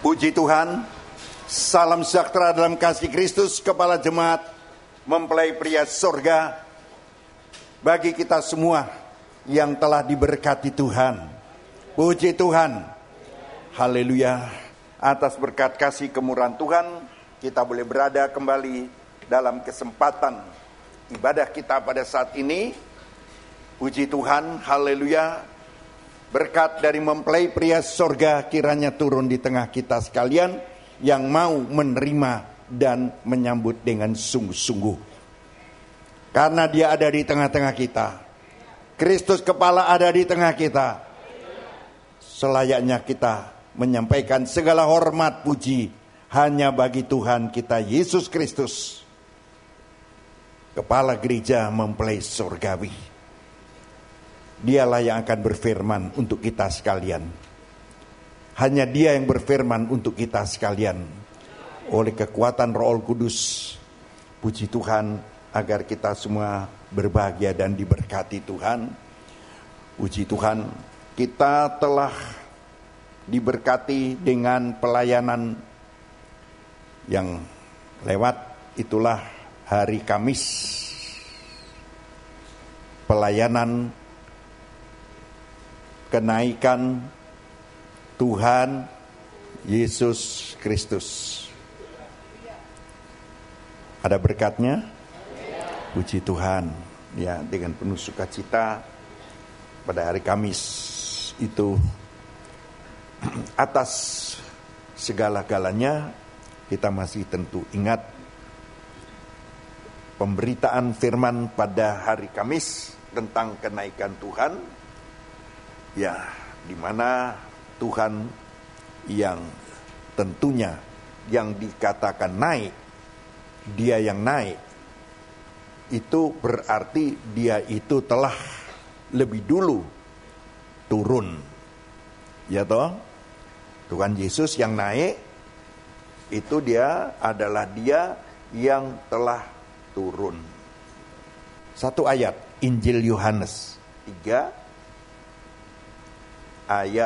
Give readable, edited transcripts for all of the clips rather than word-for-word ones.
Puji Tuhan, salam sejahtera dalam kasih Kristus, Kepala Jemaat Mempelai Pria Sorga, bagi kita semua yang telah diberkati Tuhan. Puji Tuhan, haleluya. Atas berkat kasih kemurahan Tuhan, kita boleh berada kembali dalam kesempatan ibadah kita pada saat ini. Puji Tuhan, haleluya. Berkat dari mempelai pria sorga kiranya turun di tengah kita sekalian yang mau menerima dan menyambut dengan sungguh-sungguh. Karena dia ada di tengah-tengah kita. Kristus kepala ada di tengah kita. Selayaknya kita menyampaikan segala hormat puji hanya bagi Tuhan kita Yesus Kristus, Kepala Gereja Mempelai Sorgawi. Dialah yang akan berfirman untuk kita sekalian. Hanya Dia yang berfirman untuk kita sekalian. Oleh kekuatan Roh Kudus, puji Tuhan agar kita semua berbahagia dan diberkati Tuhan. Puji Tuhan, kita telah diberkati dengan pelayanan yang lewat. Itulah hari Kamis, pelayanan kenaikan Tuhan Yesus Kristus. Ada berkatnya? Puji Tuhan. Ya, dengan penuh sukacita pada hari Kamis itu, atas segala-galanya kita masih tentu ingat pemberitaan firman pada hari Kamis tentang kenaikan Tuhan. Ya, di mana Tuhan yang tentunya yang dikatakan naik, Dia yang naik, itu berarti Dia itu telah lebih dulu turun. Ya toh? Tuhan Yesus yang naik, itu Dia adalah Dia yang telah turun. Satu ayat, Injil Yohanes 3 ayat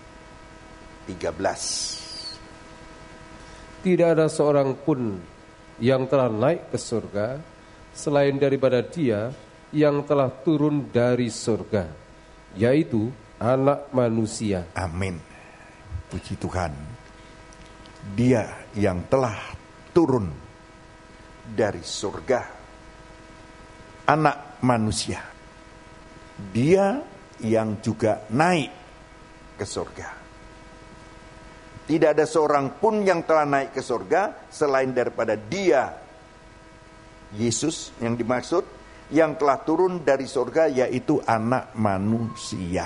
13. Tidak ada seorang pun yang telah naik ke surga selain daripada Dia yang telah turun dari surga, yaitu Anak Manusia. Amin. Puji Tuhan. Dia yang telah turun dari surga, Anak Manusia. Dia yang juga naik ke surga. Tidak ada seorang pun yang telah naik ke surga selain daripada Dia, Yesus yang dimaksud, yang telah turun dari surga, yaitu Anak Manusia.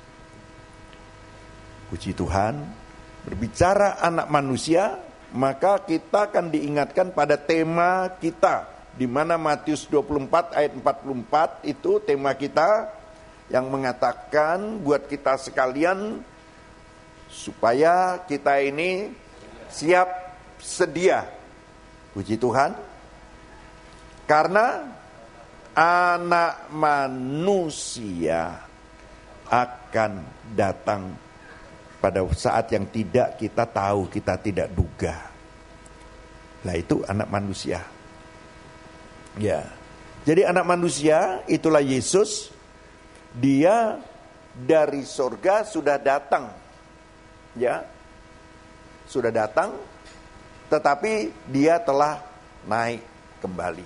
Puji Tuhan. Berbicara Anak Manusia, maka kita akan diingatkan pada tema kita, di mana Matius 24 ayat 44 itu tema kita, yang mengatakan buat kita sekalian supaya kita ini siap sedia. Puji Tuhan. Karena Anak Manusia akan datang pada saat yang tidak kita tahu, kita tidak duga. Nah, itu Anak Manusia. Ya. Jadi Anak Manusia itulah Yesus. Dia dari sorga sudah datang, ya, sudah datang, tetapi Dia telah naik kembali.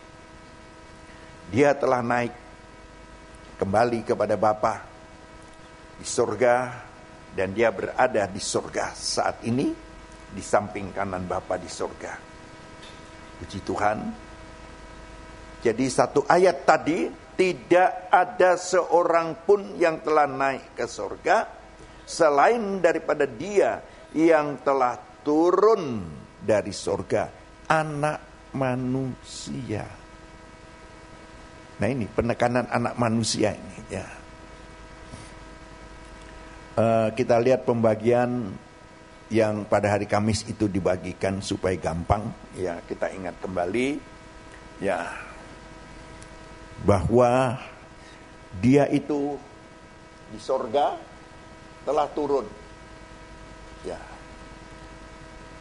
Dia telah naik kembali kepada Bapa di sorga, dan Dia berada di sorga saat ini, di samping kanan Bapa di sorga. Puji Tuhan. Jadi satu ayat tadi, tidak ada seorang pun yang telah naik ke surga selain daripada Dia yang telah turun dari surga, Anak Manusia. Nah, ini penekanan Anak Manusia ini, ya. Kita lihat pembagian yang pada hari Kamis itu dibagikan supaya gampang, ya, kita ingat kembali, ya, bahwa Dia itu di sorga telah turun. Ya.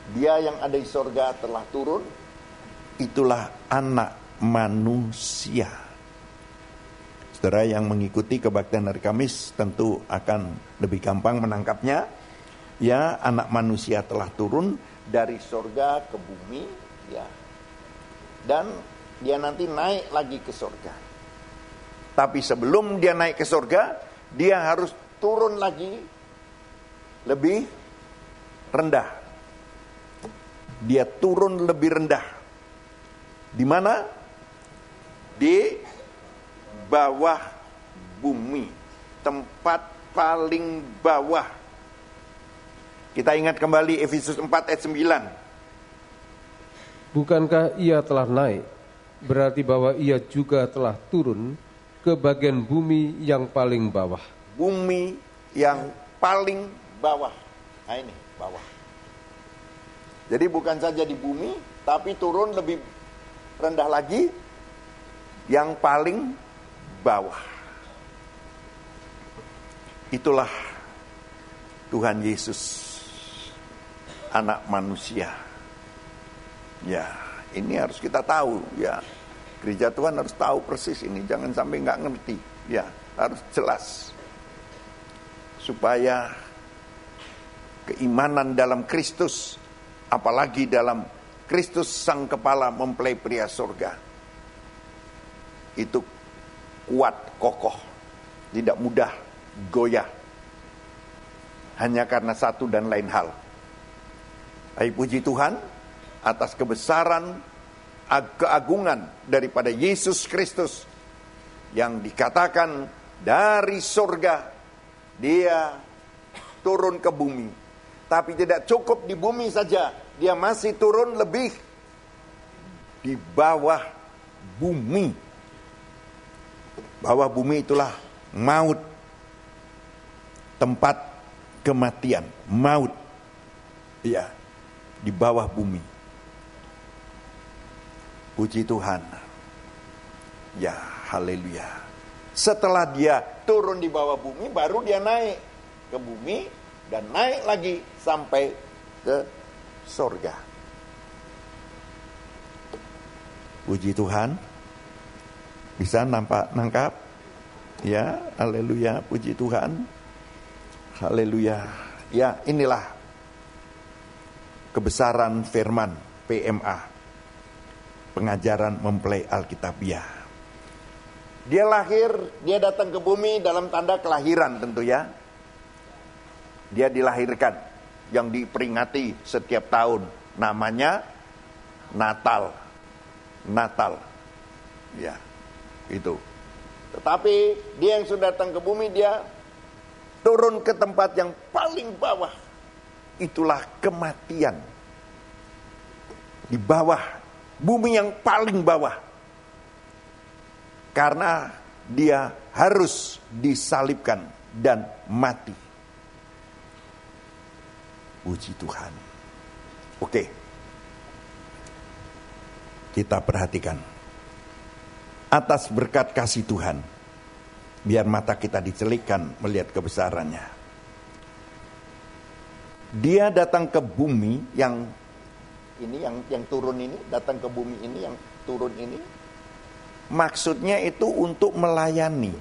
Dia yang ada di sorga telah turun. Itulah anak manusia. Saudara yang mengikuti kebaktian hari Kamis tentu akan lebih gampang menangkapnya. Ya, anak manusia telah turun dari sorga ke bumi, ya. Dan dia nanti naik lagi ke sorga. Tapi sebelum dia naik ke sorga, dia harus turun lagi lebih rendah. Dia turun lebih rendah. Di mana? Di bawah bumi, tempat paling bawah. Kita ingat kembali Efesus 4 ayat 9. Bukankah ia telah naik, berarti bahwa ia juga telah turun ke bagian bumi yang paling bawah. Bumi yang paling bawah. Nah ini, bawah. Jadi bukan saja di bumi, tapi turun lebih rendah lagi, yang paling bawah. Itulah Tuhan Yesus, anak manusia. Ya, ini harus kita tahu, ya. Gereja Tuhan harus tahu persis ini, jangan sampai nggak ngerti. Ya, harus jelas. Supaya keimanan dalam Kristus, apalagi dalam Kristus sang kepala mempelai pria surga, itu kuat, kokoh, tidak mudah goyah, hanya karena satu dan lain hal. Baik, puji Tuhan atas kebesaran, keagungan daripada Yesus Kristus yang dikatakan dari surga dia turun ke bumi. Tapi tidak cukup di bumi saja, dia masih turun lebih di bawah bumi. Bawah bumi itulah maut, tempat kematian, maut. Ya, di bawah bumi. Puji Tuhan. Ya, haleluya. Setelah dia turun di bawah bumi, baru dia naik ke bumi dan naik lagi sampai ke surga. Puji Tuhan. Bisa nangkap? Ya, haleluya, puji Tuhan. Haleluya. Ya, inilah kebesaran firman PMA, pengajaran mempelai Alkitabiah. Dia lahir, dia datang ke bumi dalam tanda kelahiran tentu ya. Dia dilahirkan, yang diperingati setiap tahun, namanya Natal. Natal. Ya, itu. Tetapi dia yang sudah datang ke bumi, dia turun ke tempat yang paling bawah. Itulah kematian. Di bawah, bumi yang paling bawah. Karena dia harus disalibkan dan mati. Puji Tuhan. Oke. Kita perhatikan. Atas berkat kasih Tuhan, biar mata kita dicelikkan melihat kebesarannya. Dia datang ke bumi yang ini, yang turun ini, datang ke bumi ini, yang turun ini. Maksudnya itu untuk melayani.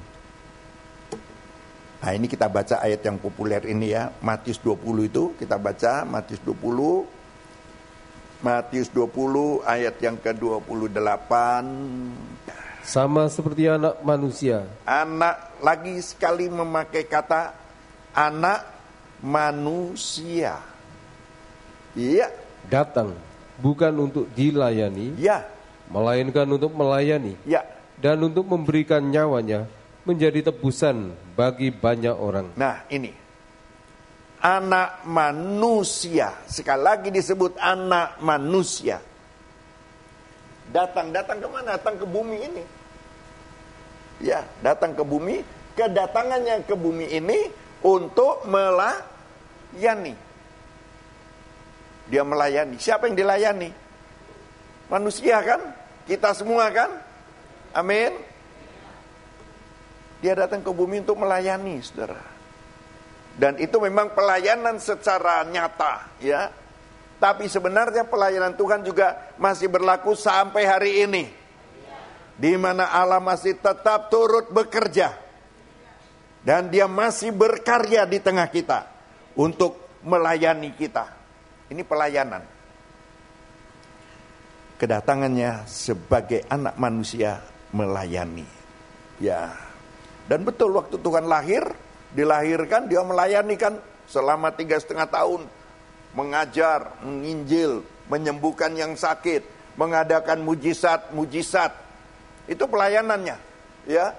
Nah, ini kita baca ayat yang populer ini ya, Matius 20 itu kita baca Matius 20. Matius 20 ayat yang ke-28. Sama seperti anak manusia. Anak, lagi sekali memakai kata anak manusia. Iya. Datang bukan untuk dilayani, Ya. melainkan untuk melayani. Ya. Dan untuk memberikan nyawanya menjadi tebusan bagi banyak orang. Nah ini, anak manusia, sekali lagi disebut anak manusia. Datang kemana? Datang ke bumi ini. Ya, datang ke bumi. Kedatangannya ke bumi ini untuk melayani. Dia melayani. Siapa yang dilayani? Manusia kan? Kita semua kan? Amin. Dia datang ke bumi untuk melayani, saudara. Dan itu memang pelayanan secara nyata, ya. Tapi sebenarnya pelayanan Tuhan juga masih berlaku sampai hari ini. Di mana Allah masih tetap turut bekerja. Dan dia masih berkarya di tengah kita untuk melayani kita. Ini pelayanan. Kedatangannya sebagai anak manusia melayani. Ya. Dan betul waktu Tuhan dilahirkan dia melayani kan selama 3,5 tahun. Mengajar, menginjil, menyembuhkan yang sakit, mengadakan mujizat-mujizat. Itu pelayanannya, ya.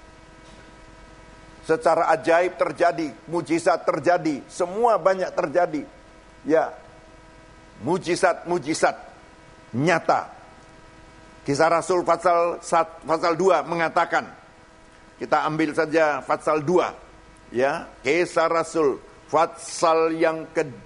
Secara ajaib terjadi, mujizat terjadi, semua banyak terjadi. Ya. Mujizat-mujizat nyata. Kisah Rasul pasal 2 mengatakan, kita ambil saja pasal 2, ya. Kisah Rasul pasal yang kedua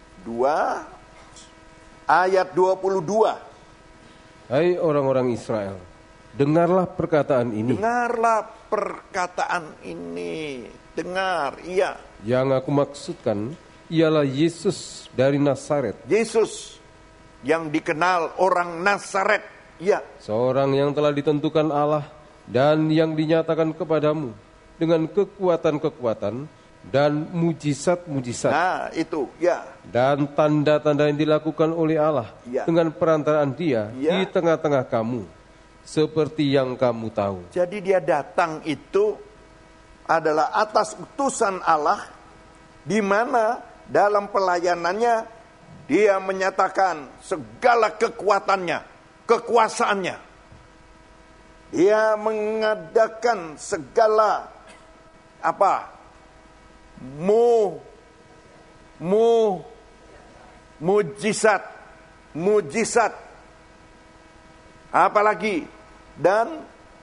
ayat 22. Hai orang-orang Israel, dengarlah perkataan ini. Dengarlah perkataan ini. Dengar, iya. Yang aku maksudkan ialah Yesus dari Nazaret. Yesus yang dikenal orang Nazaret, iya. Seorang yang telah ditentukan Allah dan yang dinyatakan kepadamu dengan kekuatan-kekuatan dan mujizat-mujizat. Nah, itu, ya. Dan tanda-tanda yang dilakukan oleh Allah Ya. dengan perantaraan Dia Ya. di tengah-tengah kamu, seperti yang kamu tahu. Jadi dia datang itu adalah atas utusan Allah, di mana dalam pelayanannya dia menyatakan segala kekuatannya, kekuasaannya. Dia mengadakan segala mujizat, apalagi dan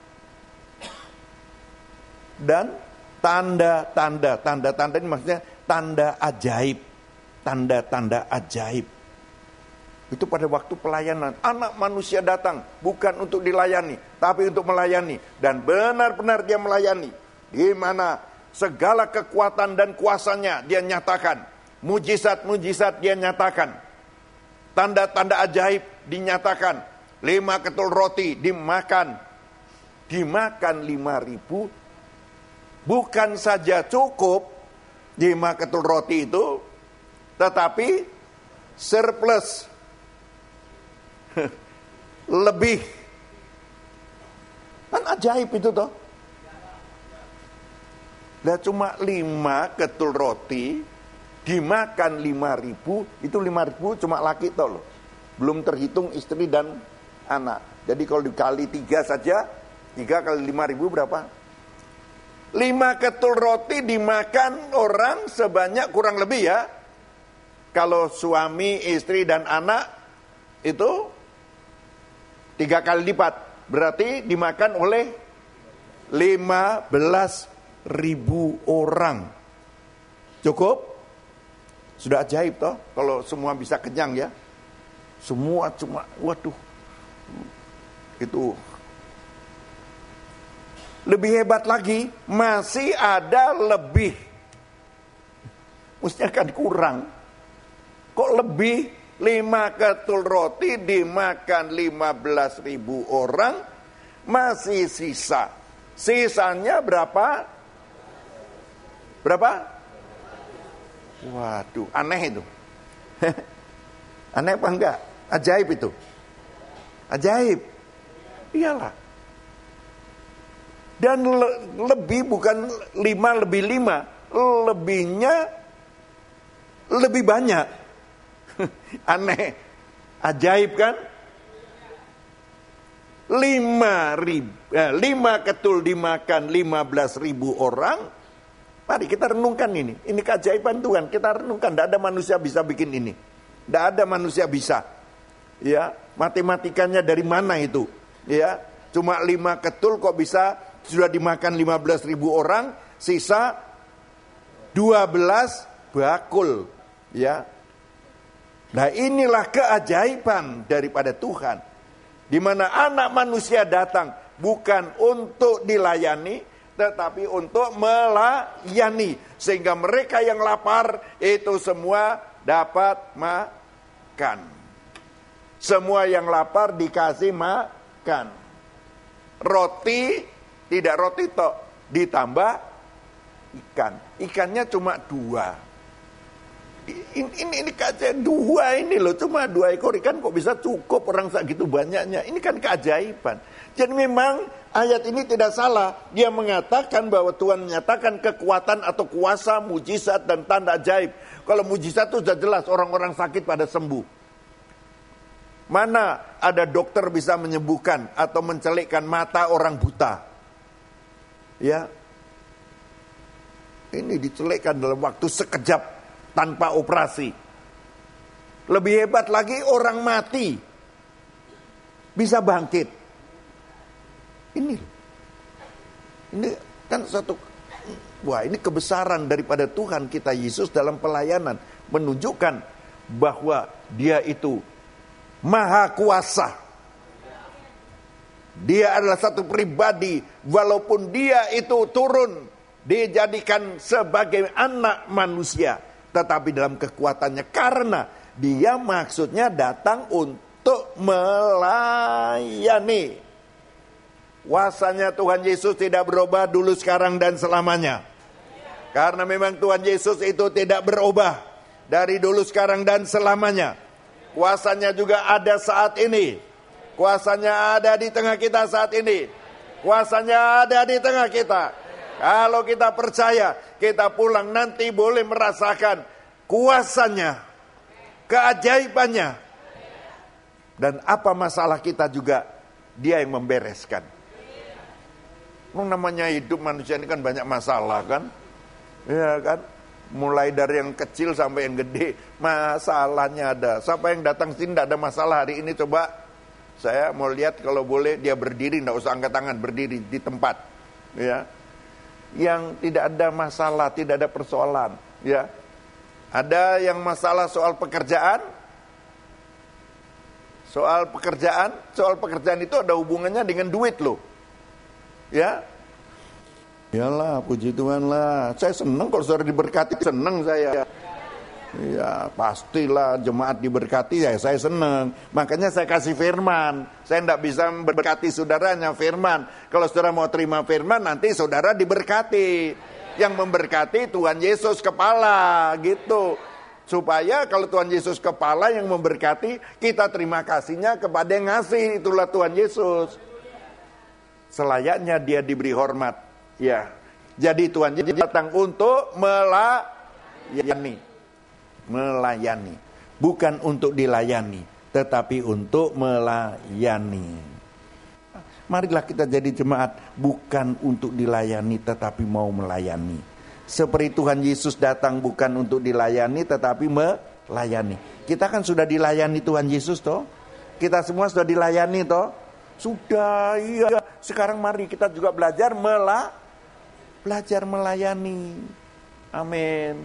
tanda-tanda ini maksudnya tanda ajaib. Itu pada waktu pelayanan. Anak manusia datang bukan untuk dilayani, tapi untuk melayani, dan benar-benar dia melayani, di mana segala kekuatan dan kuasanya dia nyatakan, mujizat-mujizat dia nyatakan, tanda-tanda ajaib dinyatakan. 5 ketul roti dimakan 5.000. Bukan saja cukup 5 ketul roti itu, tetapi surplus. Lebih. Kan ajaib itu toh. Lah cuma 5 ketul roti dimakan 5.000, itu 5.000 cuma laki toh loh. Belum terhitung istri dan anak. Jadi kalau dikali 3 saja, 3 kali 5.000 berapa? 5 ketul roti dimakan orang sebanyak kurang lebih ya. Kalau suami, istri dan anak itu 3 kali lipat. Berarti dimakan oleh 15.000 orang. Cukup? Sudah ajaib toh kalau semua bisa kenyang ya. Semua cuma waduh. Itu lebih hebat lagi, masih ada lebih. Mestinya kan kurang. Kok lebih? 5 ketul roti dimakan 15.000 orang, masih sisa. Sisanya berapa? Berapa? Waduh, aneh itu. Aneh apa enggak? Ajaib itu. Ajaib. Iyalah. Dan lebih bukan 5 lebih 5, lebihnya lebih banyak. Aneh. Ajaib kan? 5 ketul dimakan 15.000 orang. Mari kita renungkan ini. Ini keajaiban Tuhan. Kita renungkan. Tidak ada manusia bisa bikin ini. Tidak ada manusia bisa. Ya, matematikanya dari mana itu? Ya, cuma 5 ketul kok bisa sudah dimakan 15.000 orang, sisa 12 bakul. Ya. Nah, inilah keajaiban daripada Tuhan. Di mana anak manusia datang bukan untuk dilayani, tetapi untuk melayani. Sehingga mereka yang lapar itu semua dapat makan. Semua yang lapar dikasih makan. Roti, tidak roti tok, ditambah ikan. Ikannya cuma 2. Ini kaca 2 ini loh, cuma 2 ekor ikan kok bisa cukup orang segitu banyaknya. Ini kan keajaiban. Jadi memang ayat ini tidak salah. Dia mengatakan bahwa Tuhan menyatakan kekuatan atau kuasa, mujizat dan tanda ajaib. Kalau mujizat itu sudah jelas, orang-orang sakit pada sembuh. Mana ada dokter bisa menyembuhkan atau mencelikkan mata orang buta? Ya, ini dicelikkan dalam waktu sekejap tanpa operasi. Lebih hebat lagi, orang mati bisa bangkit. Ini kan ini kebesaran daripada Tuhan kita Yesus dalam pelayanan, menunjukkan bahwa Dia itu maha kuasa. Dia adalah satu pribadi, walaupun Dia itu turun dijadikan sebagai anak manusia, tetapi dalam kekuatannya, karena Dia maksudnya datang untuk melayani. Kuasanya Tuhan Yesus tidak berubah dulu, sekarang, dan selamanya. Karena memang Tuhan Yesus itu tidak berubah dari dulu, sekarang, dan selamanya. Kuasanya juga ada saat ini. Kuasanya ada di tengah kita saat ini. Kuasanya ada di tengah kita. Kalau kita percaya, kita pulang nanti boleh merasakan kuasanya, keajaibannya. Dan apa masalah kita juga, Dia yang membereskan. Namanya hidup manusia ini kan banyak masalah kan. Ya kan, mulai dari yang kecil sampai yang gede, masalahnya ada. Siapa yang datang sini tidak ada masalah hari ini? Coba saya mau lihat, kalau boleh dia berdiri, tidak usah angkat tangan, berdiri di tempat. Ya, yang tidak ada masalah, tidak ada persoalan. Ya, ada yang masalah soal pekerjaan. Soal pekerjaan itu ada hubungannya dengan duit loh. Ya, iyalah, puji Tuhan lah. Saya senang kalau saudara diberkati, senang saya. Ya, pastilah jemaat diberkati, ya saya senang. Makanya saya kasih firman. Saya tidak bisa memberkati saudaranya firman. Kalau saudara mau terima firman, nanti saudara diberkati. Yang memberkati Tuhan Yesus kepala, gitu. Supaya kalau Tuhan Yesus kepala yang memberkati, kita terima kasihnya kepada yang ngasih. Itulah Tuhan Yesus. Selayaknya Dia diberi hormat. Ya, jadi Tuhan Yesus datang untuk melayani. Bukan untuk dilayani, tetapi untuk melayani. Marilah kita jadi jemaat bukan untuk dilayani, tetapi mau melayani. Seperti Tuhan Yesus datang bukan untuk dilayani, tetapi melayani. Kita kan sudah dilayani Tuhan Yesus toh. Kita semua sudah dilayani toh. Sudah, iya. Sekarang mari kita juga belajar melayani. Amin.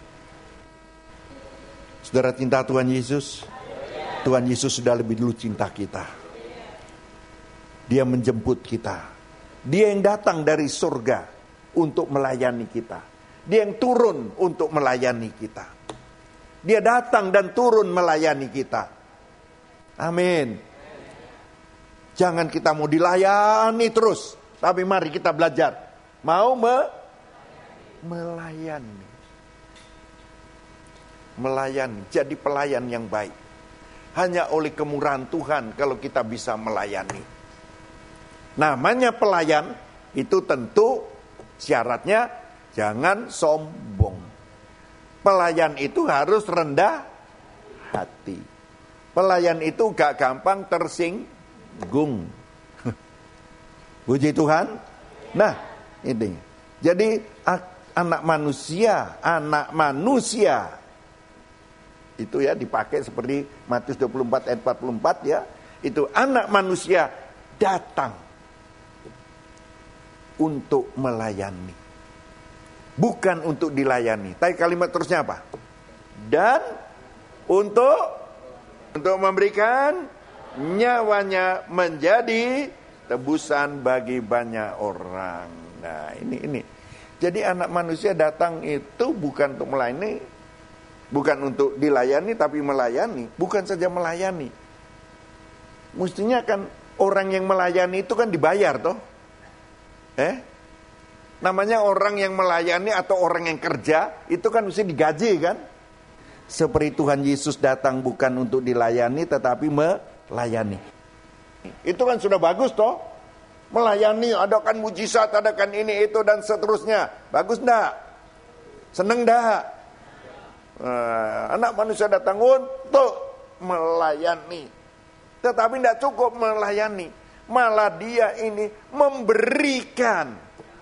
Saudara cinta Tuhan Yesus, Tuhan Yesus sudah lebih dulu cinta kita. Dia menjemput kita. Dia yang datang dari surga untuk melayani kita. Dia yang turun untuk melayani kita. Dia datang dan turun melayani kita. Amin. Jangan kita mau dilayani terus, tapi mari kita belajar mau melayani. Melayani, jadi pelayan yang baik. Hanya oleh kemurahan Tuhan kalau kita bisa melayani. Namanya pelayan itu tentu syaratnya jangan sombong. Pelayan itu harus rendah hati. Pelayan itu gak gampang tersinggung. Puji Tuhan. Nah, ini. Jadi anak manusia itu ya dipakai seperti Matius 24 ayat 44 ya. Itu anak manusia datang untuk melayani. Bukan untuk dilayani. Tapi kalimat terusnya apa? Dan untuk memberikan nyawanya menjadi tebusan bagi banyak orang. Nah, ini. Jadi anak manusia datang itu bukan untuk melayani, Bukan untuk dilayani tapi melayani. Bukan saja melayani. Mestinya kan orang yang melayani itu kan dibayar toh. Namanya orang yang melayani atau orang yang kerja itu kan mesti digaji kan. Seperti Tuhan Yesus datang bukan untuk dilayani tetapi melayani. Itu kan sudah bagus toh. Melayani, adakan mujizat, adakan ini itu dan seterusnya. Bagus enggak? Seneng enggak? Anak manusia datang untuk melayani. Tetapi enggak cukup melayani. Malah dia ini memberikan.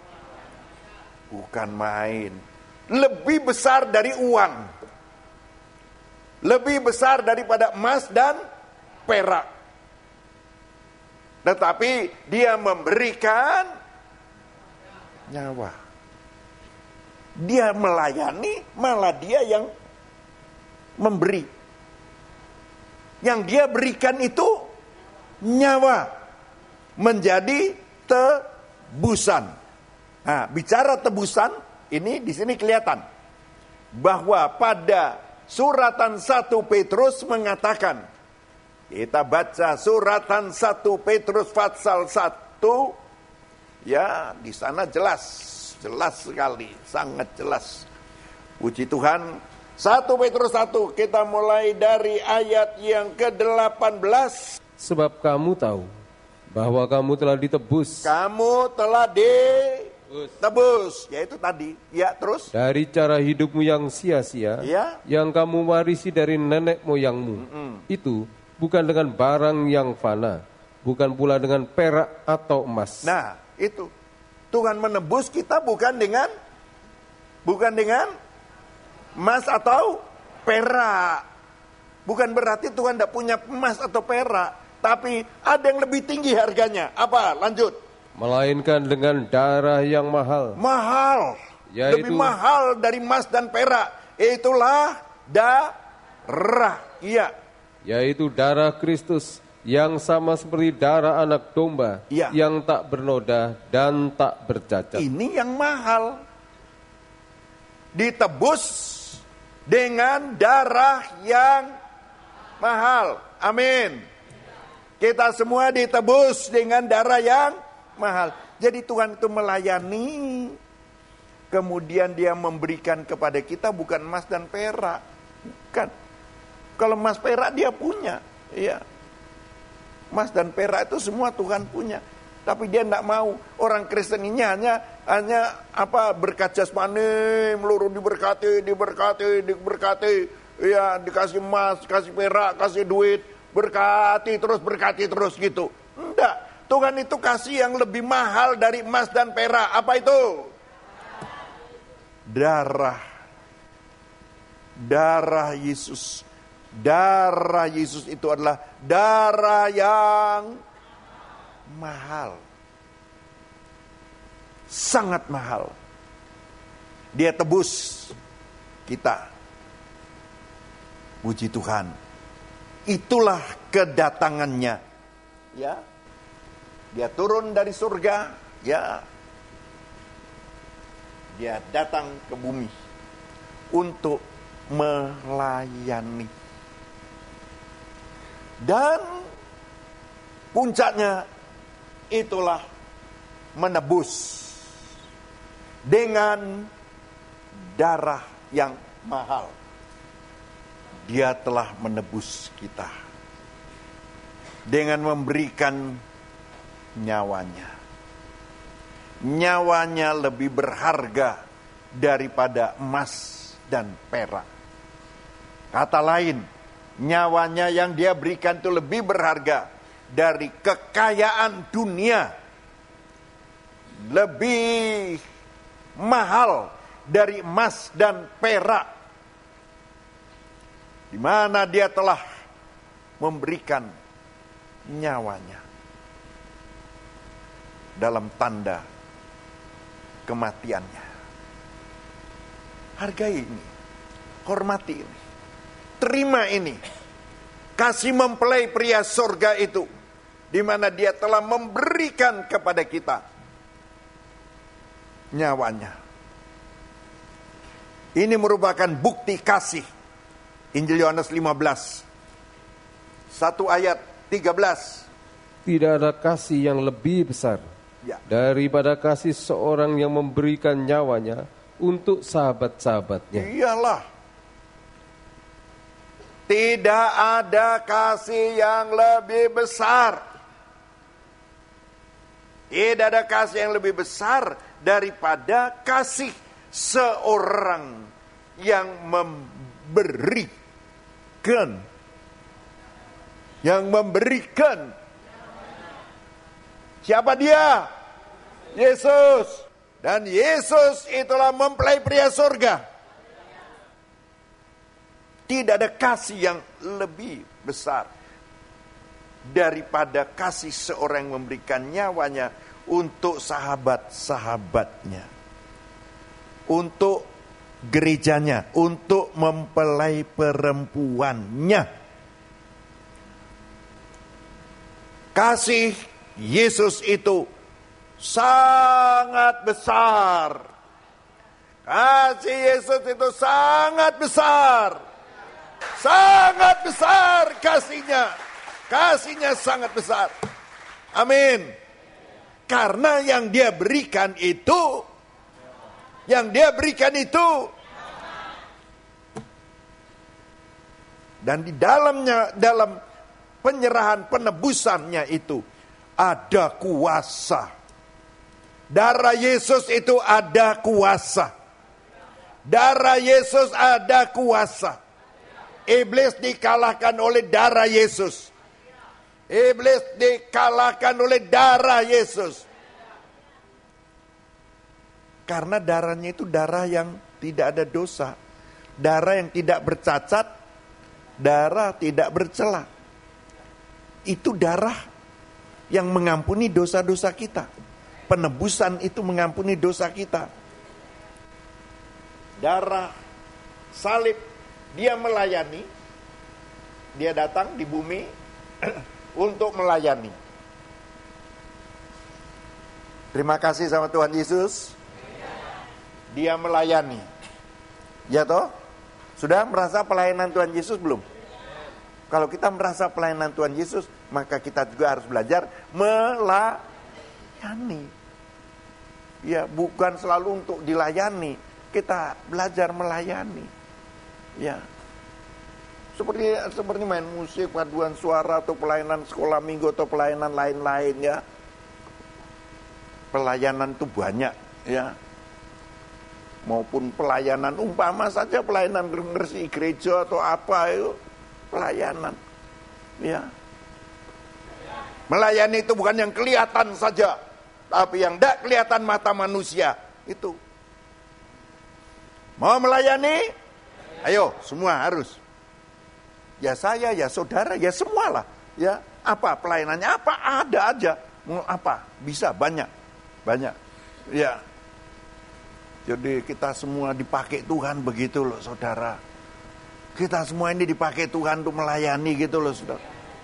Bukan main. Lebih besar dari uang. Lebih besar daripada emas dan perak. Tetapi dia memberikan nyawa. Dia melayani, malah dia yang memberi. Yang dia berikan itu nyawa. Menjadi tebusan. Nah, bicara tebusan, ini di sini kelihatan. Bahwa pada suratan 1 Petrus mengatakan, kita baca suratan 1 Petrus pasal 1. Ya, di sana jelas sekali, sangat jelas. Puji Tuhan. 1 Petrus 1, kita mulai dari ayat yang ke-18. Sebab kamu tahu bahwa kamu telah ditebus. Kamu telah ditebus, yaitu tadi. Ya, terus. Dari cara hidupmu yang sia-sia, Ya. yang kamu warisi dari nenek moyangmu. Itu bukan dengan barang yang fana, bukan pula dengan perak atau emas. Nah, itu. Tuhan menebus kita bukan dengan emas atau perak. Bukan berarti Tuhan tidak punya emas atau perak, tapi ada yang lebih tinggi harganya. Apa? Lanjut. Melainkan dengan darah yang mahal. Mahal. Yaitu, lebih mahal dari emas dan perak. Itulah darah. Iya. Yaitu darah Kristus yang sama seperti darah anak domba, Ya. yang tak bernoda dan tak bercacat. Ini yang mahal. Ditebus dengan darah yang mahal. Amin. Kita semua ditebus dengan darah yang mahal. Jadi Tuhan itu melayani. Kemudian dia memberikan kepada kita bukan emas dan perak. Bukan. Kalau emas perak dia punya, iya. Emas dan perak itu semua Tuhan punya. Tapi dia tidak mau. Orang Kristen ini hanya berkat jasmani, melulu diberkati. Ya, dikasih emas, kasih perak, kasih duit, berkati terus gitu. Enggak. Tuhan itu kasih yang lebih mahal dari emas dan perak. Apa itu? Darah Yesus. Darah Yesus itu adalah darah yang mahal. Sangat mahal. Dia tebus kita. Puji Tuhan. Itulah kedatangannya. Ya. Dia turun dari surga, ya. Dia datang ke bumi untuk melayani. Dan puncaknya itulah menebus dengan darah yang mahal. Dia telah menebus kita dengan memberikan nyawanya. Nyawanya lebih berharga daripada emas dan perak. Kata lain, nyawanya yang dia berikan itu lebih berharga dari kekayaan dunia. Lebih mahal dari emas dan perak. Di mana dia telah memberikan nyawanya. Dalam tanda kematiannya. Hargai ini. Hormati ini. Terima ini. Kasih mempelai pria surga itu. Di mana dia telah memberikan kepada kita nyawanya. Ini merupakan bukti kasih Injil Yohanes 15. 1 ayat 13. Tidak ada kasih yang lebih besar daripada kasih seorang yang memberikan nyawanya untuk sahabat-sahabatnya. Iyalah. Tidak ada kasih yang lebih besar. Tidak ada kasih yang lebih besar daripada kasih seorang yang memberikan. Yang memberikan. Siapa dia? Yesus. Dan Yesus itulah mempelai pria surga. Tidak ada kasih yang lebih besar daripada kasih seorang yang memberikan nyawanya untuk sahabat-sahabatnya, untuk gerejanya, untuk mempelai perempuannya. Kasih Yesus itu sangat besar. Kasih Yesus itu sangat besar. Sangat besar kasihnya. Kasihnya sangat besar. Amin. Karena yang dia berikan itu, dan di dalamnya, dalam penyerahan penebusannya itu ada kuasa. Darah Yesus itu ada kuasa. Darah Yesus ada kuasa. Iblis dikalahkan oleh darah Yesus. Iblis dikalahkan oleh darah Yesus. Karena darahnya itu darah yang tidak ada dosa. Darah yang tidak bercacat. Darah tidak bercela. Itu darah yang mengampuni dosa-dosa kita. Penebusan itu mengampuni dosa kita. Darah salib, dia melayani. Dia datang di bumi untuk melayani. Terima kasih sama Tuhan Yesus. Dia melayani. Ya toh? Sudah merasa pelayanan Tuhan Yesus belum? Kalau kita merasa pelayanan Tuhan Yesus, maka kita juga harus belajar melayani. Ya, bukan selalu untuk dilayani. Kita belajar melayani. Ya. Seperti main musik, paduan suara, atau pelayanan sekolah minggu, atau pelayanan lain-lain, ya. Pelayanan itu banyak, ya. Maupun pelayanan umpama saja, pelayanan ngersi gereja atau apa itu, pelayanan. Ya. Melayani itu bukan yang kelihatan saja, tapi yang tidak kelihatan mata manusia. Itu. Mau melayani? Ayo, semua harus. Ya saya, ya saudara, ya semualah. Ya, apa pelayanannya? Apa ada aja. Mau apa? Bisa banyak. Banyak. Ya. Jadi kita semua dipakai Tuhan begitu loh, saudara. Kita semua ini dipakai Tuhan untuk melayani gitu loh, saudara.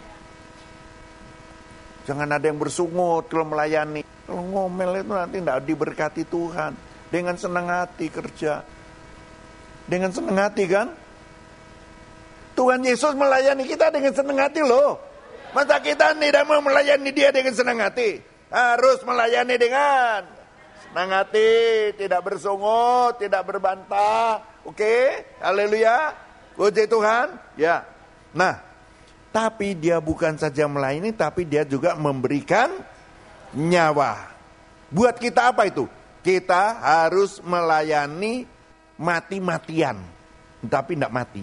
Jangan ada yang bersungut kalau melayani. Kalau ngomel itu nanti tidak diberkati Tuhan. Dengan senang hati kerja. Dengan senang hati kan? Tuhan Yesus melayani kita dengan senang hati loh. Masa kita tidak mau melayani dia dengan senang hati? Harus melayani dengan senang hati. Tidak bersungut, tidak berbantah. Oke? Haleluya. Puji Tuhan. Ya. Nah, tapi dia bukan saja melayani, tapi dia juga memberikan nyawa. Buat kita apa itu? Kita harus melayani mati-matian, tapi tidak mati.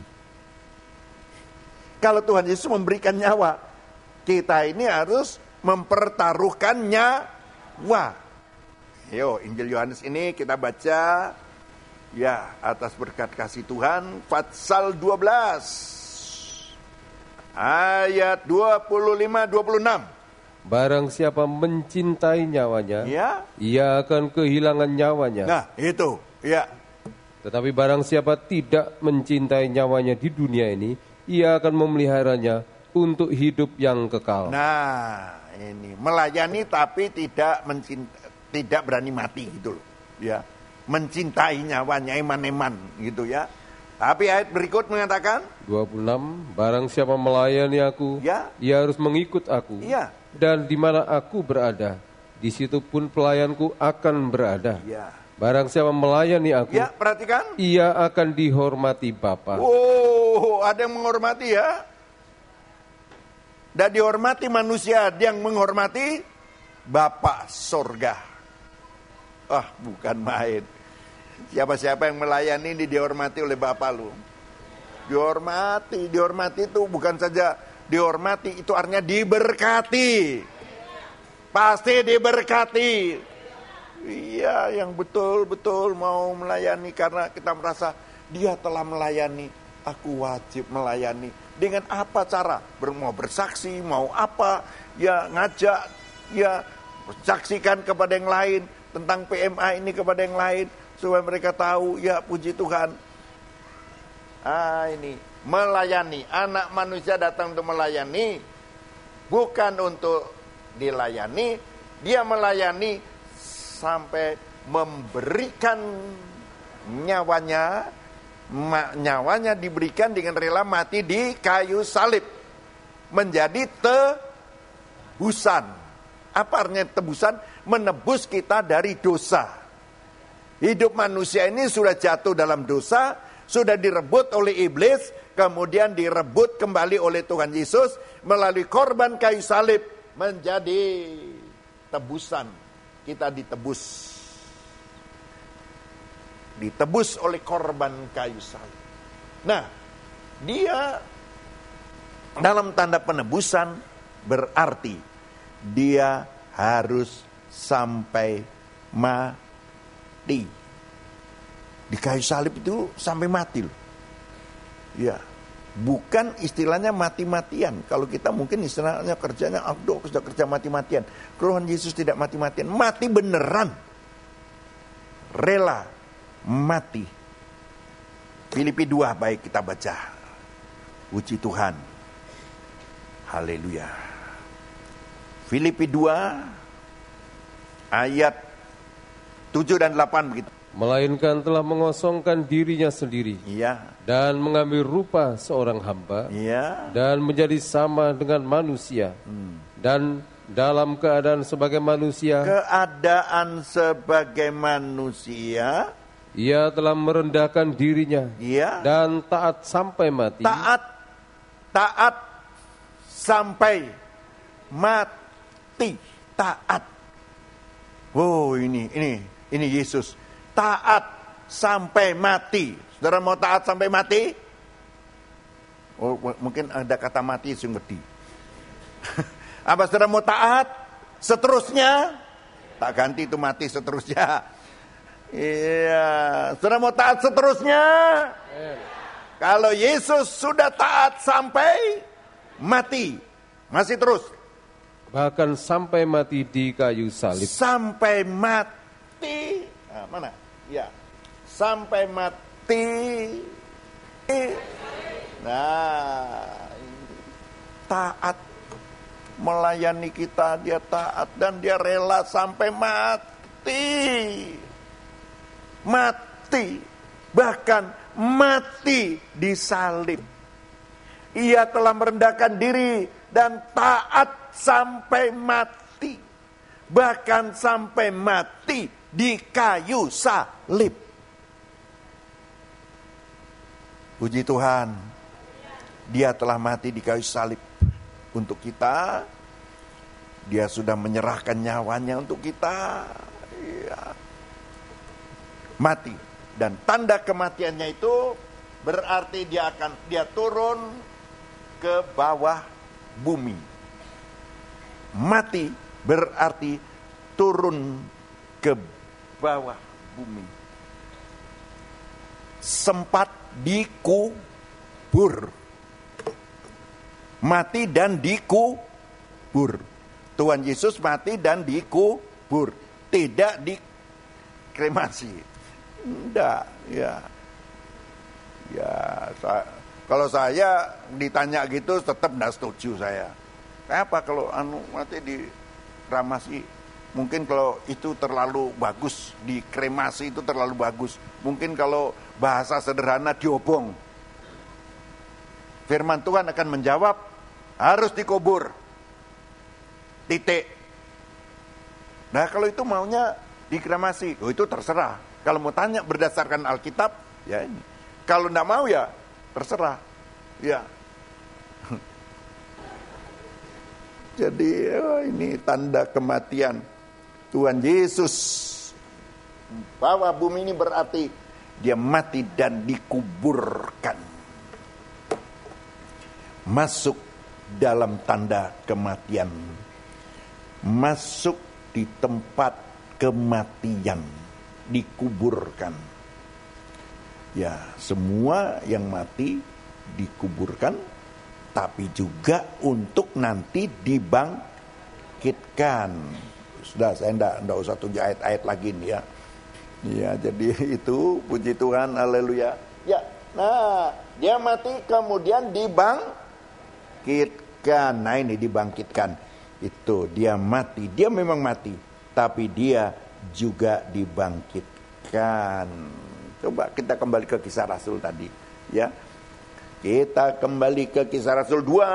Kalau Tuhan Yesus memberikan nyawa, kita ini harus mempertaruhkan nyawa. Yo, Injil Yohanes ini kita baca, ya, atas berkat kasih Tuhan, pasal 12, ayat 25-26. Barang siapa mencintai nyawanya, Ya. ia akan kehilangan nyawanya. Nah, itu, ya. Tetapi barang siapa tidak mencintai nyawanya di dunia ini, ia akan memeliharanya untuk hidup yang kekal. Nah, ini melayani tapi tidak berani mati gitu loh. Ya. Mencintai nyawanya, eman-eman gitu ya. Tapi ayat berikut mengatakan, 26, barang siapa melayani aku, ya, ia harus mengikut aku. ya, Dan di mana aku berada, di situ pun pelayanku akan berada. ya. Barang siapa melayani aku, Ya, perhatikan. ia akan dihormati Bapa. Oh, ada yang menghormati ya. Dan dihormati manusia, yang menghormati Bapa sorga. Ah, bukan main. Siapa-siapa yang melayani ini dihormati oleh Bapa lu. Dihormati itu bukan saja dihormati, itu artinya diberkati. Pasti diberkati. Iya, yang betul-betul mau melayani karena kita merasa dia telah melayani, aku wajib melayani. Dengan apa cara? Mau bersaksi, mau apa? Ya ngajak, ya saksikan kepada yang lain tentang PMA ini kepada yang lain supaya mereka tahu, ya puji Tuhan. Ini melayani, anak manusia datang untuk melayani, bukan untuk dilayani. Dia melayani sampai memberikan nyawanya. Nyawanya diberikan dengan rela mati di kayu salib, menjadi tebusan. Apa artinya tebusan? Menebus kita dari dosa. Hidup manusia ini sudah jatuh dalam dosa, sudah direbut oleh iblis, kemudian direbut kembali oleh Tuhan Yesus melalui korban kayu salib, menjadi tebusan. Kita ditebus oleh korban kayu salib. Nah, dia dalam tanda penebusan berarti dia harus sampai mati. Di kayu salib itu sampai mati loh. Ya, bukan istilahnya mati-matian. Kalau kita mungkin istilahnya kerjanya, sudah kerja mati-matian. Tuhan Yesus tidak mati-matian, mati beneran. Rela mati. Filipi 2 baik kita baca. Puji Tuhan. Haleluya. Filipi 2 ayat 7 dan 8 begitu. Melainkan telah mengosongkan dirinya sendiri, Iya, dan mengambil rupa seorang hamba, iya, dan menjadi sama dengan manusia. Dan dalam keadaan sebagai manusia, ia telah merendahkan dirinya, iya, dan taat sampai mati. Taat sampai mati, taat. Oh, ini Yesus. Taat sampai mati. Saudara mau taat sampai mati? Oh, mungkin ada kata mati yang ngerti. Apa saudara mau taat seterusnya? Tak ganti itu mati seterusnya. Iya, saudara mau taat seterusnya? Kalau Yesus sudah taat sampai mati, masih terus. Bahkan sampai mati di kayu salib. Sampai mati. Nah, mana? Ya, sampai mati. Nah, taat melayani kita, dia taat dan dia rela sampai mati. Mati, bahkan mati di salib. Ia telah merendahkan diri dan taat sampai mati, bahkan sampai mati di kayu salib. Puji Tuhan, dia telah mati di kayu salib untuk kita. Dia sudah menyerahkan nyawanya untuk kita. Ya. Mati, dan tanda kematiannya itu berarti dia turun ke bawah bumi. Mati berarti turun ke bawah bumi. Sempat dikubur. Mati dan dikubur. Tuhan Yesus mati dan dikubur, tidak dikremasi. Enggak, ya. Kalau saya ditanya gitu tetap enggak setuju saya. Kenapa kalau mati dikremasi? Mungkin kalau itu terlalu bagus, dikremasi itu terlalu bagus. Mungkin kalau bahasa sederhana diobong. Firman Tuhan akan menjawab, harus dikubur. Titik. Nah kalau itu maunya dikremasi, itu terserah. Kalau mau tanya berdasarkan Alkitab, ya ini. Kalau enggak mau ya terserah. Ya. Jadi ini tanda kematian Tuhan Yesus. Bahwa bumi ini berarti dia mati dan dikuburkan. Masuk dalam tanda kematian. Masuk di tempat kematian. Dikuburkan. Ya, semua yang mati dikuburkan, tapi juga untuk nanti dibangkitkan. Sudah, saya enggak usah tunjuk ayat-ayat lagi nih ya. Ya, jadi itu puji Tuhan, haleluya. Ya, nah, dia mati kemudian dibangkitkan. Nah, ini dibangkitkan. Itu dia mati, dia memang mati, tapi dia juga dibangkitkan. Coba kita kembali ke Kisah Rasul tadi, ya. Kita kembali ke Kisah Rasul 2.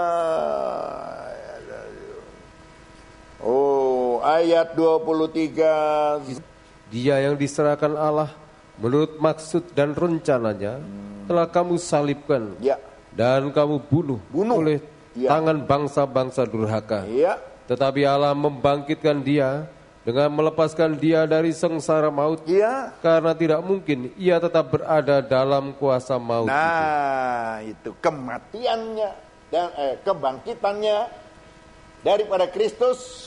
Ayat 23. Dia yang diserahkan Allah menurut maksud dan rencananya telah kamu salibkan, Ya. dan kamu bunuh. Oleh Ya. tangan bangsa-bangsa durhaka. Ya. Tetapi Allah membangkitkan dia dengan melepaskan dia dari sengsara maut. Ya. Karena tidak mungkin ia tetap berada dalam kuasa maut. Nah, itu kematiannya dan kebangkitannya daripada Kristus.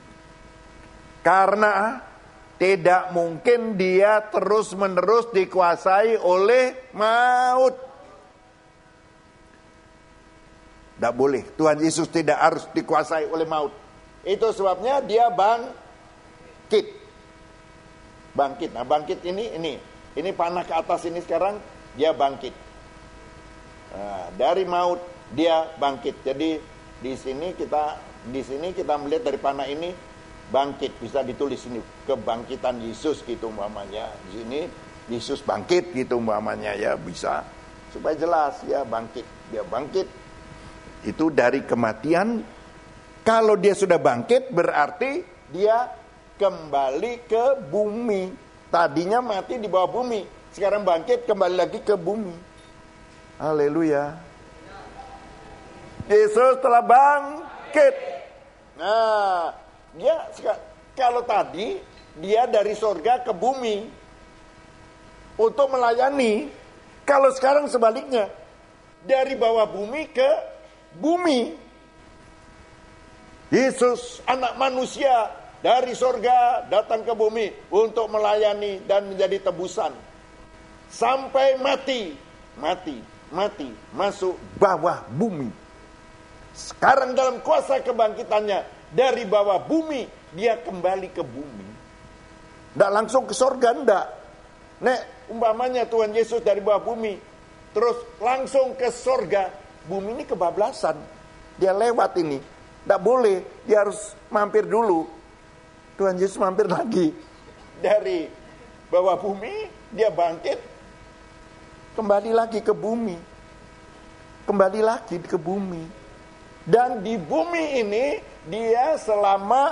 Karena tidak mungkin dia terus-menerus dikuasai oleh maut. Tidak boleh. Tuhan Yesus tidak harus dikuasai oleh maut. Itu sebabnya dia bangkit. Bangkit. Nah, bangkit ini panah ke atas ini sekarang dia bangkit. Nah, dari maut dia bangkit. Jadi di sini kita melihat dari panah ini bangkit, bisa ditulis ini kebangkitan Yesus gitu umpamanya. Di sini Yesus bangkit gitu umpamanya ya, bisa supaya jelas ya bangkit. Dia bangkit itu dari kematian. Kalau dia sudah bangkit berarti dia kembali ke bumi. Tadinya mati di bawah bumi, sekarang bangkit kembali lagi ke bumi. Haleluya. Yesus telah bangkit. Nah, dia kalau tadi dia dari sorga ke bumi untuk melayani. Kalau sekarang sebaliknya, dari bawah bumi ke bumi. Yesus anak manusia dari sorga datang ke bumi untuk melayani dan menjadi tebusan. Sampai mati masuk bawah bumi. Sekarang dalam kuasa kebangkitannya, dari bawah bumi dia kembali ke bumi. Tidak langsung ke sorga, tidak. Nek, umpamanya Tuhan Yesus dari bawah bumi terus langsung ke sorga, bumi ini kebablasan. Dia lewat ini, tidak boleh. Dia harus mampir dulu. Tuhan Yesus mampir lagi. Dari bawah bumi dia bangkit, kembali lagi ke bumi. Kembali lagi ke bumi. Dan di bumi ini dia selama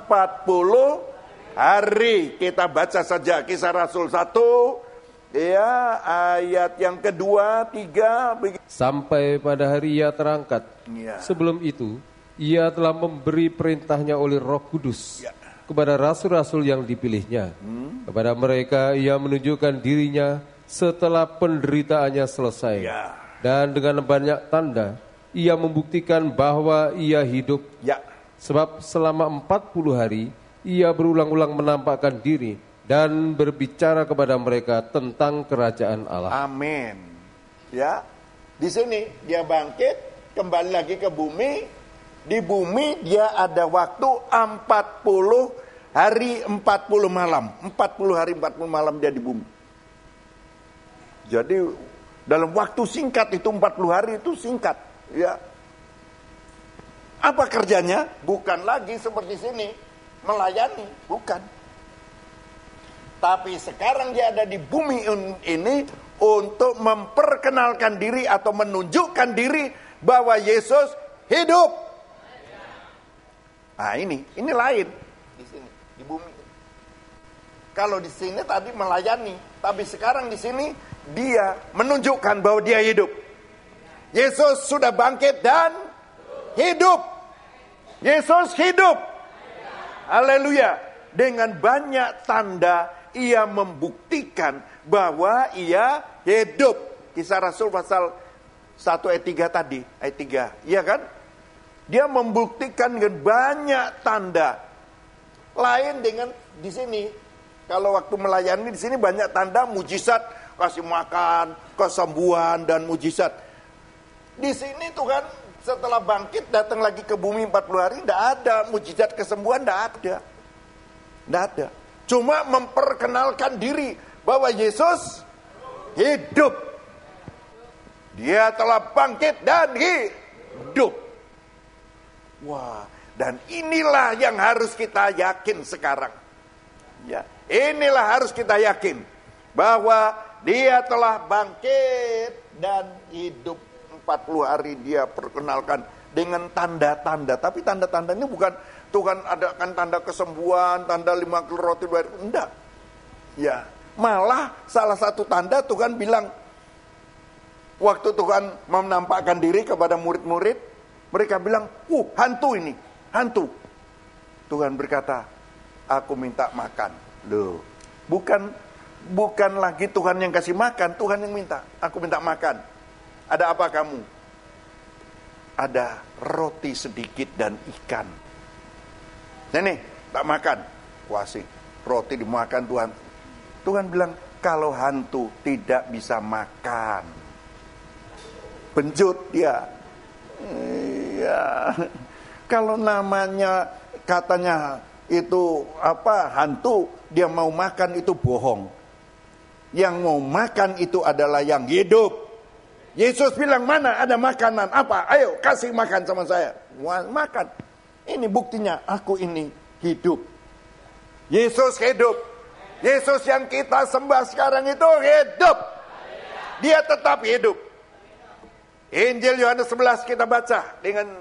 40 hari. Kita baca saja Kisah Rasul 1, ya, ayat yang kedua, 3. Sampai pada hari ia terangkat. Ya. Sebelum itu, ia telah memberi perintahnya oleh Roh Kudus kepada rasul-rasul yang dipilihnya. Kepada mereka ia menunjukkan dirinya setelah penderitaannya selesai. Ya. Dan dengan banyak tanda, ia membuktikan bahwa ia hidup. Ya. Sebab selama 40 hari ia berulang-ulang menampakkan diri dan berbicara kepada mereka tentang kerajaan Allah. Amin. Ya. Di sini dia bangkit, kembali lagi ke bumi. Di bumi dia ada waktu 40 hari 40 malam. 40 hari 40 malam dia di bumi. Jadi dalam waktu singkat itu 40 hari itu singkat. Ya. Apa kerjanya? Bukan lagi seperti sini melayani, bukan. Tapi sekarang dia ada di bumi ini untuk memperkenalkan diri atau menunjukkan diri bahwa Yesus hidup. Nah ini lain di sini, di bumi. Kalau di sini tadi melayani, tapi sekarang di sini dia menunjukkan bahwa dia hidup. Yesus sudah bangkit dan hidup. Yesus hidup. Haleluya. Dengan banyak tanda ia membuktikan bahwa ia hidup. Kisah Rasul pasal 1 ayat 3 tadi, ayat 3. Iya kan? Dia membuktikan dengan banyak tanda. Lain dengan di sini. Kalau waktu melayani di sini banyak tanda, mujizat, kasih makan, kesembuhan dan mujizat. Di sini Tuhan setelah bangkit datang lagi ke bumi 40 hari, tidak ada mujizat kesembuhan, tidak ada. Tidak ada. Cuma memperkenalkan diri bahwa Yesus hidup. Dia telah bangkit dan hidup. Wah, dan inilah yang harus kita yakin sekarang. Ya, inilah harus kita yakin bahwa dia telah bangkit dan hidup. 40 hari dia perkenalkan dengan tanda-tanda. Tapi tanda-tanda ini bukan Tuhan adakan tanda kesembuhan, tanda 5 kilo roti 2 air. Enggak. Ya, malah salah satu tanda Tuhan bilang, waktu Tuhan menampakkan diri kepada murid-murid, mereka bilang, hantu ini, hantu. Tuhan berkata, aku minta makan. Loh, bukan lagi Tuhan yang kasih makan, Tuhan yang minta. Aku minta makan. Ada apa kamu? Ada roti sedikit dan ikan. Nih, tak makan. Kuasih, roti dimakan Tuhan. Tuhan bilang, kalau hantu tidak bisa makan, benjut dia. Iya. Kalau namanya katanya itu hantu, dia mau makan itu bohong. Yang mau makan itu adalah yang hidup. Yesus bilang, mana ada makanan apa? Ayo kasih makan sama saya. Makan. Ini buktinya, aku ini hidup. Yesus hidup. Yesus yang kita sembah sekarang itu hidup. Dia tetap hidup. Injil Yohanes 11 kita baca dengan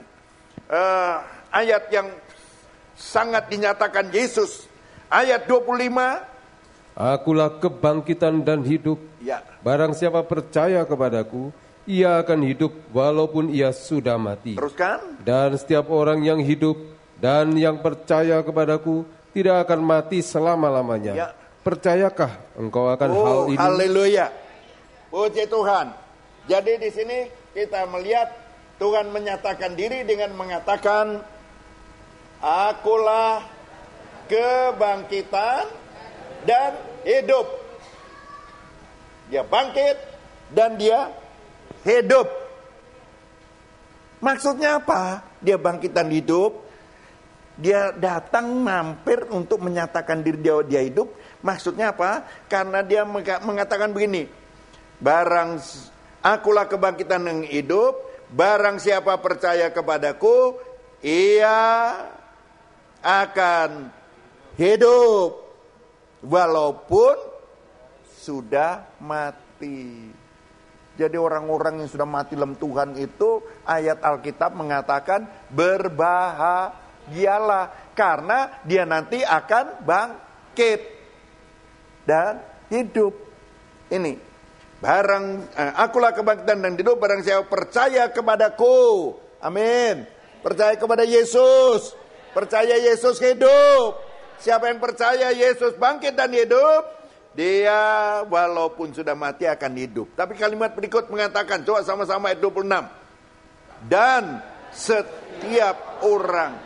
ayat yang sangat dinyatakan Yesus. Ayat 25. Akulah kebangkitan dan hidup. Ya. Barang siapa percaya kepadaku, ia akan hidup walaupun ia sudah mati. Teruskan. Dan setiap orang yang hidup dan yang percaya kepadaku tidak akan mati selama-lamanya. Ya. Percayakah engkau akan hal ini? Haleluya. Puji Tuhan. Jadi di sini kita melihat Tuhan menyatakan diri dengan mengatakan, akulah kebangkitan dan hidup. Dia bangkit dan dia hidup. Maksudnya apa? Dia bangkit dan hidup. Dia datang mampir untuk menyatakan diri dia hidup. Maksudnya apa? Karena dia mengatakan begini, akulah kebangkitan yang hidup, barang siapa percaya kepadaku, ia akan hidup walaupun sudah mati. Jadi orang-orang yang sudah mati dalam Tuhan itu, ayat Alkitab mengatakan berbahagialah karena dia nanti akan bangkit dan hidup. Ini akulah kebangkitan dan hidup, barang siapa percaya kepadaku. Amin. Percaya kepada Yesus. Percaya Yesus hidup. Siapa yang percaya Yesus bangkit dan hidup, dia walaupun sudah mati akan hidup. Tapi kalimat berikut mengatakan, coba sama-sama ayat 26. Dan setiap orang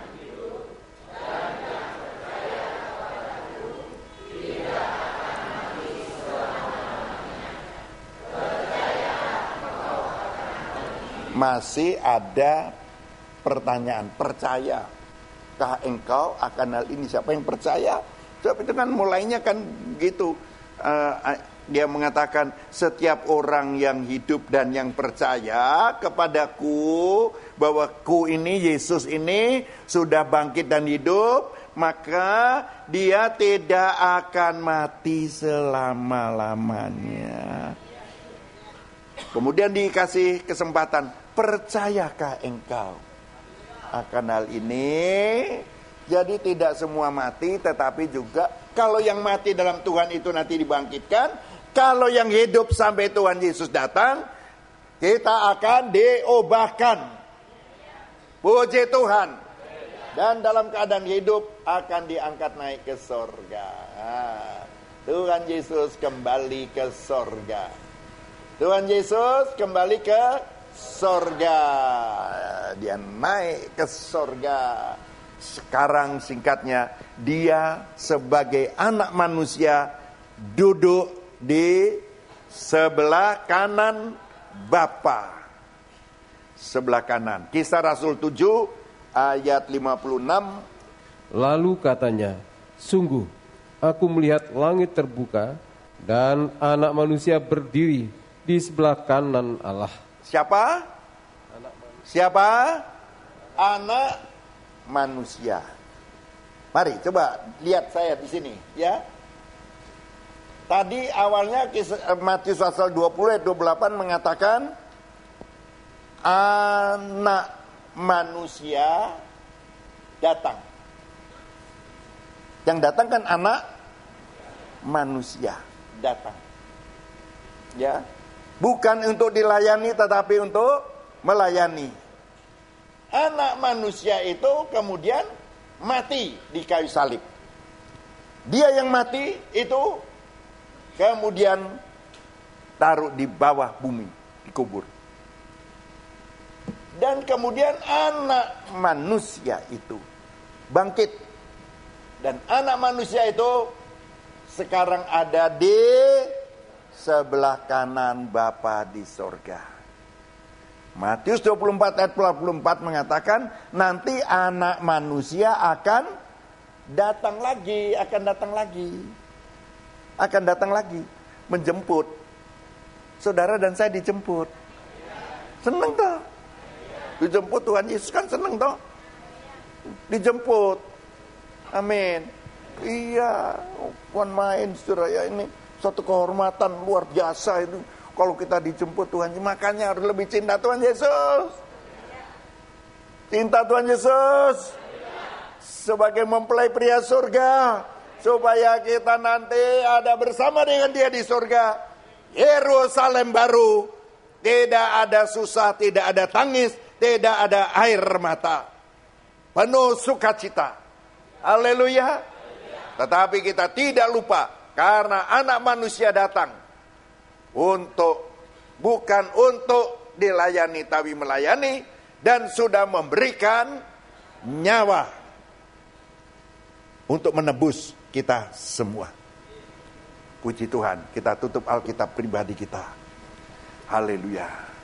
masih ada pertanyaan, percayakah engkau akan hal ini? Siapa yang percaya? Sebab itu kan mulainya kan gitu. Dia mengatakan setiap orang yang hidup dan yang percaya kepadaku, bahwa ku ini, Yesus ini sudah bangkit dan hidup, maka dia tidak akan mati selama-lamanya. Kemudian dikasih kesempatan, percayakah engkau akan hal ini? Jadi tidak semua mati, tetapi juga kalau yang mati dalam Tuhan itu nanti dibangkitkan. Kalau yang hidup sampai Tuhan Yesus datang, kita akan diubahkan. Puji Tuhan. Dan dalam keadaan hidup akan diangkat naik ke sorga. Tuhan Yesus kembali ke sorga. Tuhan Yesus kembali ke sorga. Dia naik ke sorga. Sekarang singkatnya, dia sebagai anak manusia duduk di sebelah kanan Bapa. Sebelah kanan. Kisah Rasul 7 ayat 56. Lalu katanya, sungguh aku melihat langit terbuka dan anak manusia berdiri di sebelah kanan Allah. Siapa? Siapa? Anak manusia. Mari coba lihat saya di sini, ya. Tadi awalnya Matius pasal 20 ayat 28 mengatakan anak manusia datang. Yang datang kan anak manusia datang. Ya. Bukan untuk dilayani tetapi untuk melayani. Anak manusia itu kemudian mati di kayu salib. Dia yang mati itu kemudian taruh di bawah bumi, dikubur. Dan kemudian anak manusia itu bangkit. Dan anak manusia itu sekarang ada di sebelah kanan Bapa di sorga. Matius 24 ayat 24 mengatakan nanti anak manusia akan datang lagi, akan datang lagi menjemput. Saudara dan saya dijemput. Seneng toh? Dijemput Tuhan Yesus kan seneng toh? Dijemput. Amin. Iya, bukan main saudara ya, ini suatu kehormatan luar biasa itu. Kalau kita dijemput Tuhan, makanya harus lebih cinta Tuhan Yesus. Cinta Tuhan Yesus. Sebagai mempelai pria surga. Supaya kita nanti ada bersama dengan dia di surga. Yerusalem baru. Tidak ada susah, tidak ada tangis, tidak ada air mata. Penuh sukacita. Haleluya. Tetapi kita tidak lupa. Karena anak manusia datang. Bukan untuk dilayani tapi melayani, dan sudah memberikan nyawa untuk menebus kita semua. Puji Tuhan, kita tutup Alkitab pribadi kita. Haleluya.